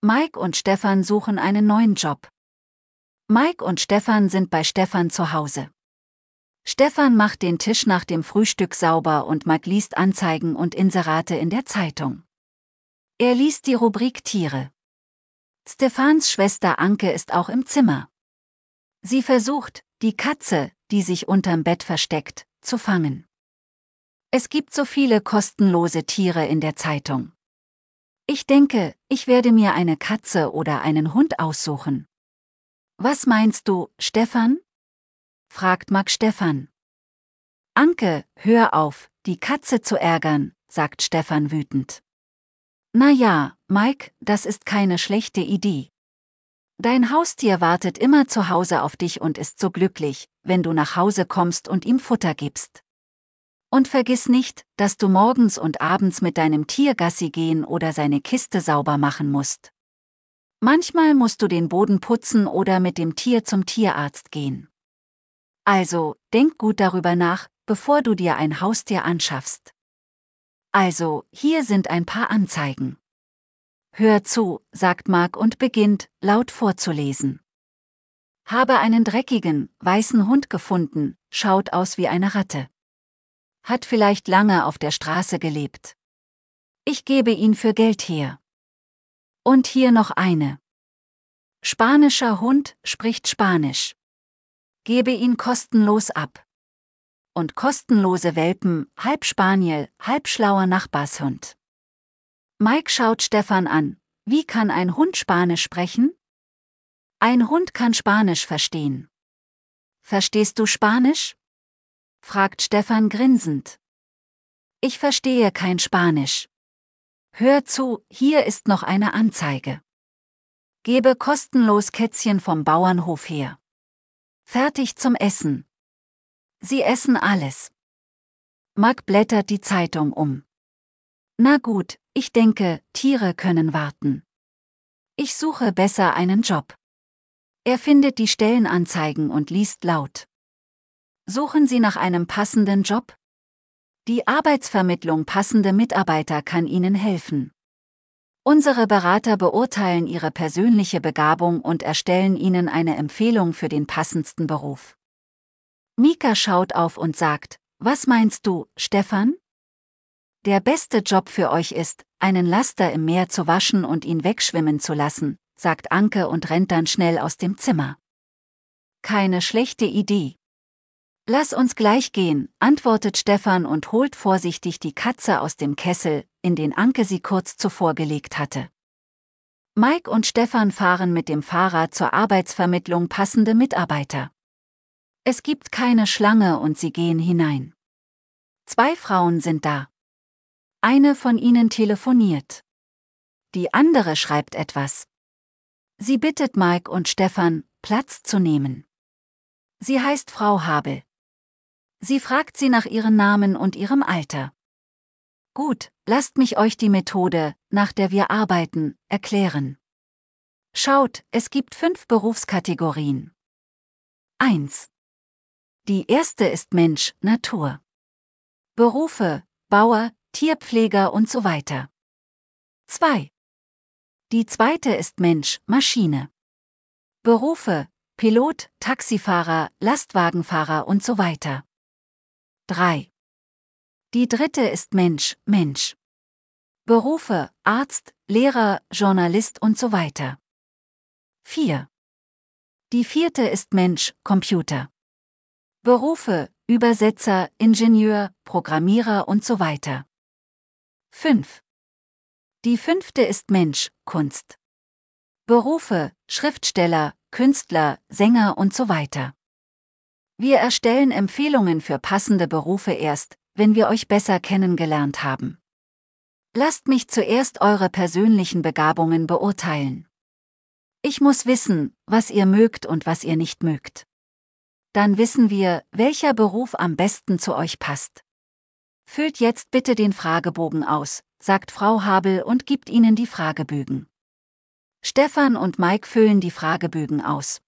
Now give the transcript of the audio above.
Mike und Stefan suchen einen neuen Job. Mike und Stefan sind bei Stefan zu Hause. Stefan macht den Tisch nach dem Frühstück sauber und Mike liest Anzeigen und Inserate in der Zeitung. Er liest die Rubrik Tiere. Stefans Schwester Anke ist auch im Zimmer. Sie versucht, die Katze, die sich unterm Bett versteckt, zu fangen. Es gibt so viele kostenlose Tiere in der Zeitung. Ich denke, ich werde mir eine Katze oder einen Hund aussuchen. Was meinst du, Stefan? Fragt Mike Stefan. Anke, hör auf, die Katze zu ärgern, sagt Stefan wütend. Na ja, Mike, das ist keine schlechte Idee. Dein Haustier wartet immer zu Hause auf dich und ist so glücklich, wenn du nach Hause kommst und ihm Futter gibst. Und vergiss nicht, dass du morgens und abends mit deinem Tier Gassi gehen oder seine Kiste sauber machen musst. Manchmal musst du den Boden putzen oder mit dem Tier zum Tierarzt gehen. Also, denk gut darüber nach, bevor du dir ein Haustier anschaffst. Also, hier sind ein paar Anzeigen. Hör zu, sagt Mark und beginnt, laut vorzulesen. Habe einen dreckigen, weißen Hund gefunden, schaut aus wie eine Ratte. Hat vielleicht lange auf der Straße gelebt. Ich gebe ihn für Geld her. Und hier noch eine. Spanischer Hund spricht Spanisch. Gebe ihn kostenlos ab. Und kostenlose Welpen, halb Spaniel, halb schlauer Nachbarshund. Mike schaut Stefan an. Wie kann ein Hund Spanisch sprechen? Ein Hund kann Spanisch verstehen. Verstehst du Spanisch? Fragt Stefan grinsend. Ich verstehe kein Spanisch. Hör zu, hier ist noch eine Anzeige. Gebe kostenlos Kätzchen vom Bauernhof her. Fertig zum Essen. Sie essen alles. Mike blättert die Zeitung um. Na gut, ich denke, Tiere können warten. Ich suche besser einen Job. Er findet die Stellenanzeigen und liest laut. Suchen Sie nach einem passenden Job? Die Arbeitsvermittlung passende Mitarbeiter kann Ihnen helfen. Unsere Berater beurteilen Ihre persönliche Begabung und erstellen Ihnen eine Empfehlung für den passendsten Beruf. Mika schaut auf und sagt, was meinst du, Stefan? Der beste Job für euch ist, einen Laster im Meer zu waschen und ihn wegschwimmen zu lassen, sagt Anke und rennt dann schnell aus dem Zimmer. Keine schlechte Idee. Lass uns gleich gehen, antwortet Stefan und holt vorsichtig die Katze aus dem Kessel, in den Anke sie kurz zuvor gelegt hatte. Mike und Stefan fahren mit dem Fahrrad zur Arbeitsvermittlung passende Mitarbeiter. Es gibt keine Schlange und sie gehen hinein. 2 Frauen sind da. Eine von ihnen telefoniert. Die andere schreibt etwas. Sie bittet Mike und Stefan, Platz zu nehmen. Sie heißt Frau Habel. Sie fragt sie nach ihrem Namen und ihrem Alter. Gut, lasst mich euch die Methode, nach der wir arbeiten, erklären. Schaut, es gibt 5 Berufskategorien. 1. Die erste ist Mensch, Natur. Berufe, Bauer, Tierpfleger und so weiter. 2. Die zweite ist Mensch, Maschine. Berufe, Pilot, Taxifahrer, Lastwagenfahrer und so weiter. 3. Die dritte ist Mensch, Mensch. Berufe, Arzt, Lehrer, Journalist und so weiter. 4. Die vierte ist Mensch, Computer. Berufe, Übersetzer, Ingenieur, Programmierer und so weiter. 5. Die fünfte ist Mensch, Kunst. Berufe, Schriftsteller, Künstler, Sänger und so weiter. Wir erstellen Empfehlungen für passende Berufe erst, wenn wir euch besser kennengelernt haben. Lasst mich zuerst eure persönlichen Begabungen beurteilen. Ich muss wissen, was ihr mögt und was ihr nicht mögt. Dann wissen wir, welcher Beruf am besten zu euch passt. Füllt jetzt bitte den Fragebogen aus, sagt Frau Habel und gibt ihnen die Fragebögen. Stefan und Mike füllen die Fragebögen aus.